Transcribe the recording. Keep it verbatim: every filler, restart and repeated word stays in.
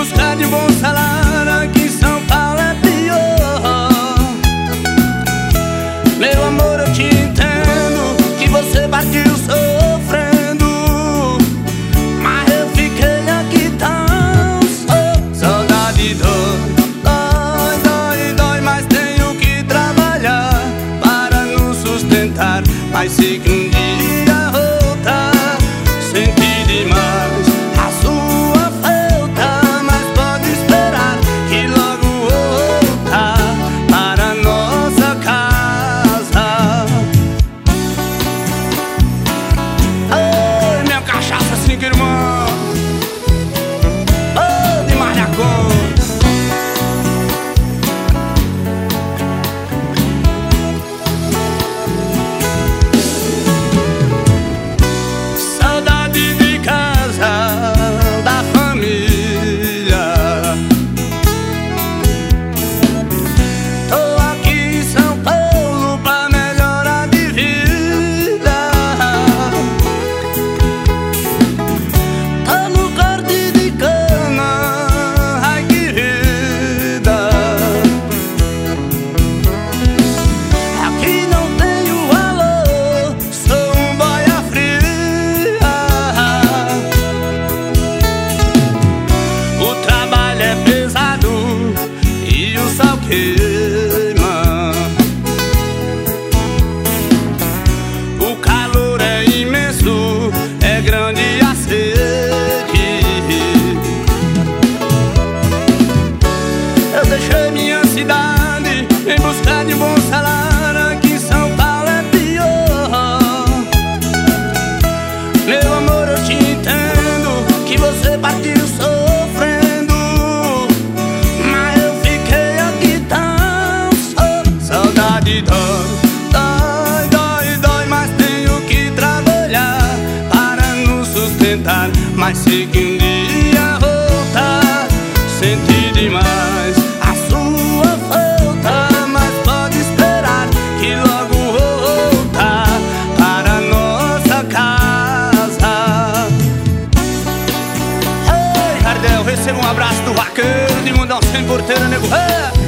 busca de bom salário, aqui em São Paulo é pior. Meu amor, eu te entendo, que você partiu sofrendo, mas eu fiquei aqui tão só. Saudade dói, dói, dói, dói, mas tenho que trabalhar para nos sustentar. Mas sei que um dia voltar, senti demais a sua falta, mas pode esperar que logo voltar para nossa casa. Ai, minha cachaça, cinco irmãos, oh, demais da conta. Queima. O calor é imenso, é grande a sede. Eu deixei minha cidade em busca de bom salário, aqui em São Paulo é pior. Meu amor, eu te entendo, que você partiu sofrendo, dói, dói, dói, dói, mas tenho que trabalhar para nos sustentar. Mas sei que um dia voltar, senti demais a sua falta, mas pode esperar que logo voltar para nossa casa. Ei, Jardel, receba um abraço do vaqueiro de Mundão Sem Porteira, nego. Hey!